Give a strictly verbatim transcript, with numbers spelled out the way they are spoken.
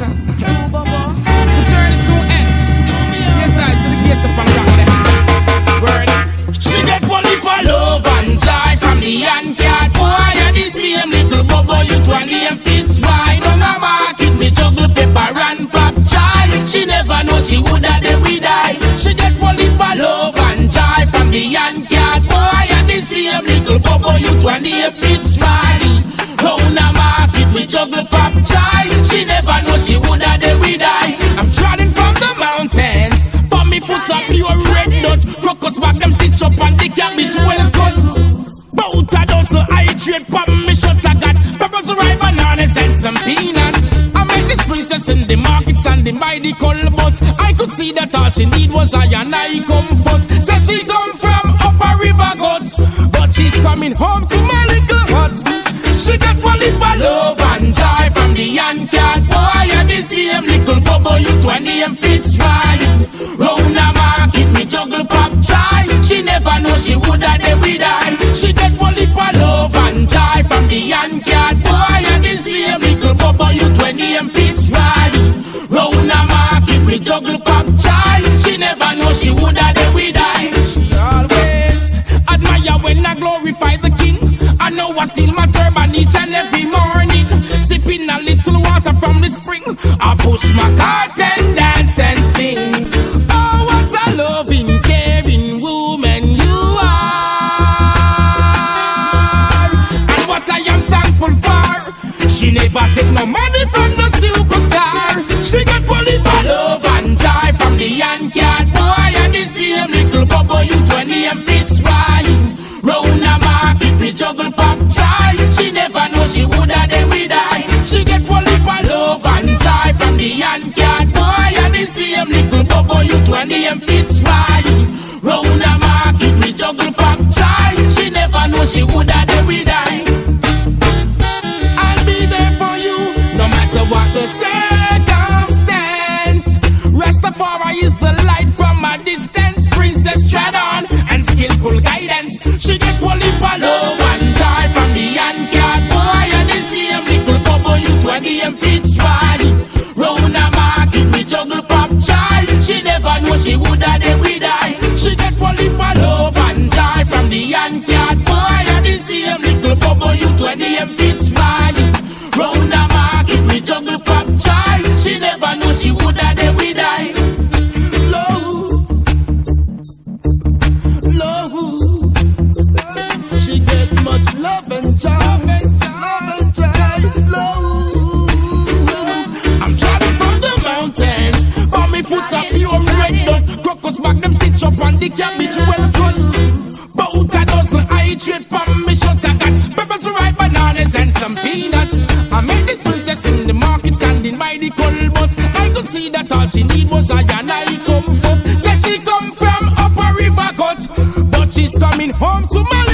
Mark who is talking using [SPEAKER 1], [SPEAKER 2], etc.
[SPEAKER 1] The journey soon ends. Yes, I see the case up and rock them. Word. She get one lip of love and joy from the Yankee boy. And the same little bubble you to a name fits right. On the market, me juggle pepper and pop chai. She never know she woulda the we die. She get one lip of love and joy from the Yankee boy. And the same little bubble you to a name fits right. Round the market, me juggle pop chai. She never know she woulda the we die. I'm trotting from the mountains. For me foot up pure red dot. Crocus back them stitch up and the cabbage well cut. Bout a dozen hydrate pop me shut I got peppers, ripe bananas and some peanuts. I met this princess in the market standing by the culvert. I could see that all she need was I and I comfort. Said she come from upper river guts, but she's coming home to my little hut. She got one lip of love and joy from the Yankee boy. And the same little bubble you to a name fits right. Round the market me juggle pop chai. She never know she woulda the we die. She get one lip of love and joy from the Yankee boy. And the same little bubble you to a name fits right. Round the market me juggle pop chai. She never know she woulda the we die. She always admire when I glorify the king. I know I seal my turban each and every morning. Sipping a little water from the spring. I push my cart and dance and sing. Oh, what a loving, caring woman you are. And what I am thankful for. She never take no money from the superstar. She got plenty of love and joy from the Yankee boy. And the same little bubble you twenty and fits right. Round the market we juggle pop chai. She never know she woulda the we die. She get one lip of love and joy from the Yankee boy. And the same little bubble you twenty and fits right. Round the market we juggle pop chai. She never know she woulda the we die. I'll be there for you no matter what the circumstance. Rastafari is the light from a distance. Princess tread on and skillful guidance. She get one lip of love and joy from the Yankee boy. And the same little bubble you twenty and fits right. Round the market we juggle pop chai. She never know she woulda the we die. She get one lip of love and joy from the Yankee boy. And the same little bubble you twenty and fits right. Round the market we juggle pop chai. She never know she woulda the we die. Love, love. She get much love and joy, love and joy, love. I'm driving from the mountains, for me foot up pure red dot. Crocus back them stitch up and the cabbage well cut. Bout a dozen hydrate from me shut I got peppers, ripe bananas and some peanuts. I met this princess in the market standing by the culvert. I could see that all she need was I and I comfort. Said she come from upper river cut, but she's coming home to my